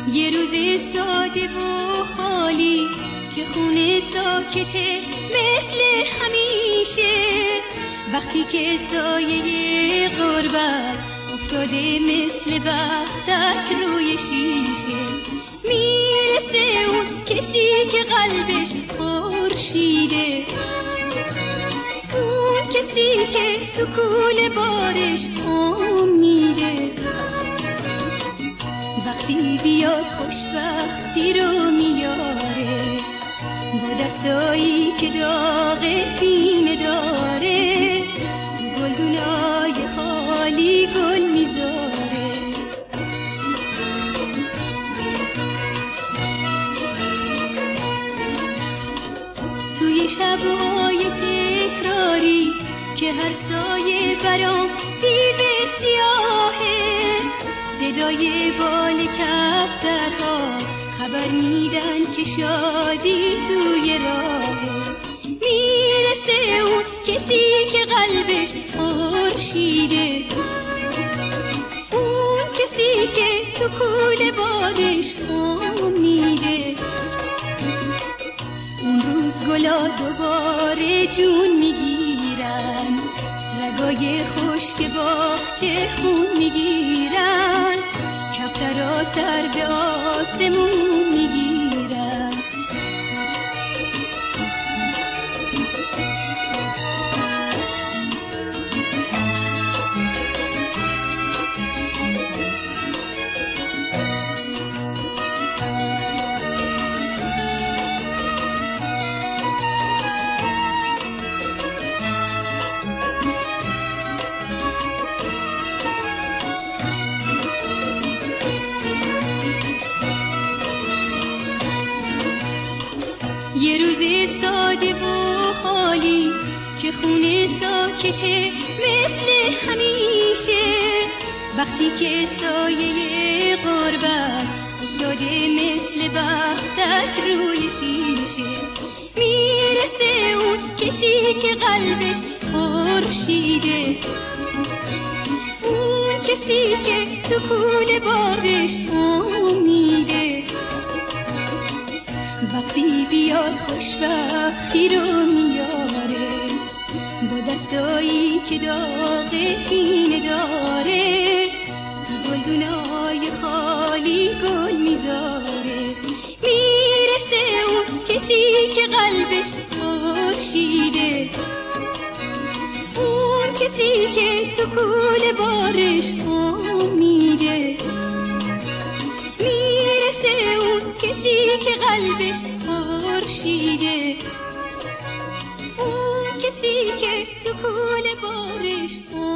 یه روز ساده و خالی که خونه ساکته مثل همیشه، وقتی که سایه غربت افتاده مثل بختک روی شیشه، میرسه اون کسی که قلبش خورشیده، اون کسی که تو کوله بارش امیده. وقتی بیاد خوشبختی رو میاره با دستایی که داغ پینه داره، تو گلدونای خالی گل میذاره. توی شبهای تکراری که هر سایه برام دیو سیاهه، صدای بال کبوترها خبر میدن که شادی توی راهه، میرسه اون کسی که قلبش خورشیده، اون کسی که تو کوله بارش امیده. اون روز گلا دوباره جون میگیرن، رگای خشک باغچه خون میگیرن، کبوترها سر به آسمون میگیرن. یه روز ساده و خالی که خونه ساکته مثل همیشه، وقتی که سایه غربت افتاده مثل بختک روی شیشه، میرسه اون کسی که قلبش خورشیده، اون کسی که تو کوله بارش امیده. وقتی بیاد خوشبختی رو میاره با دستایی که داغ پینه داره، تو گلدونای خالی گل میذاره، میرسه اون کسی که قلبش خورشیده، اون کسی که تو کوله بارش امیده. میرسه اون کسی که قلبش خورشیده، اون کسی که تو کوله بارش